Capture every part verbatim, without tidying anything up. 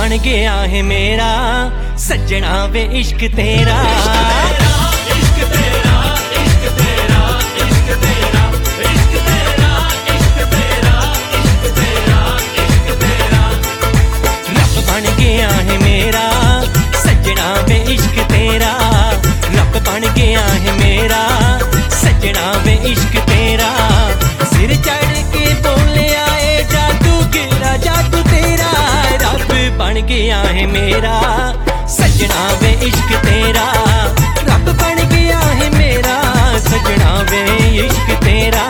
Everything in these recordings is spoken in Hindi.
बन गया है मेरा सजना वे इश्क तेरा। इश्क तेरा इश्क तेरा इश्क तेरा इश्क तेरा इश्क तेरा इश्क तेरा इश्क तेरा रब बन गया है मेरा सजना वे इश्क तेरा। रब बन गया है मेरा सजना वे इश्क तेरा। सिर चढ़ के बोले आए जादू गिरा जादू तेरा। रब बन गया है मेरा सजना वे इश्क तेरा। रब बन गया है मेरा सजना वे इश्क तेरा।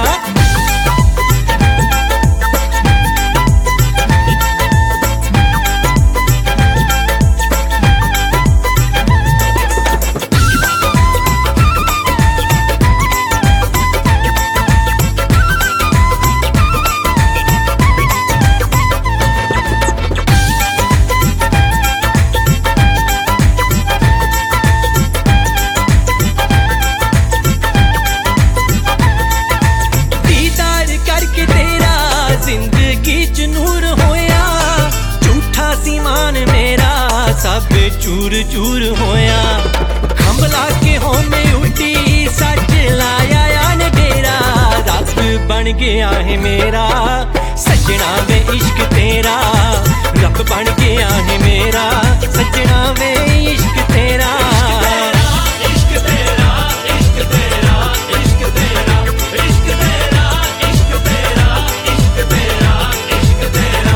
सब चूर चूर होया खंभला के होमे उठी सच लाया यान डेरा। रब बन गया है मेरा सजना वे इश्क तेरा। रब बन गया है मेरा सजना वे इश्क तेरा। इश्क तेरा इश्क तेरा इश्क तेरा इश्क तेरा इश्क तेरा इश्क तेरा इश्क तेरा।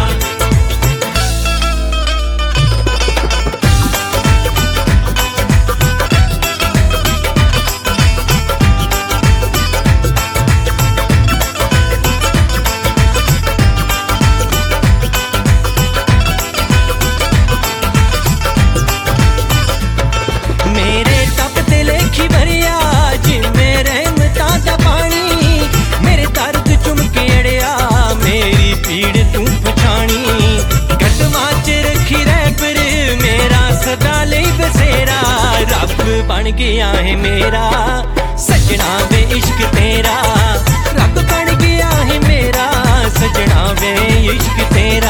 बन गया है मेरा सजना वे इश्क तेरा। रब बन गया है मेरा सजना वे इश्क तेरा।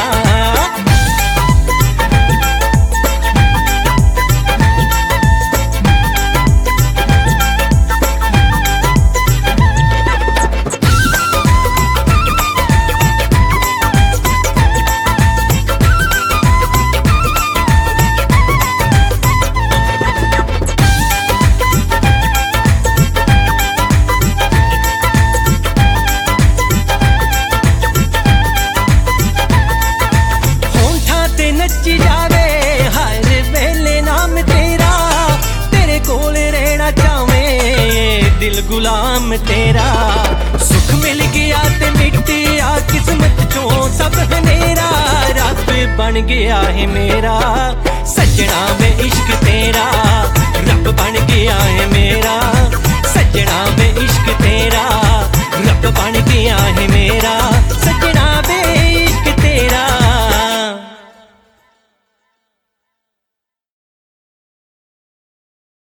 दिल गुलाम तेरा सुख मिल गया ते मिट्टी आ किस्मत चो सब हनेरा। रब बन गया है मेरा सजना वे इश्क तेरा। रब बन गया है मेरा सजना वे इश्क तेरा। रब बन गया है मेरा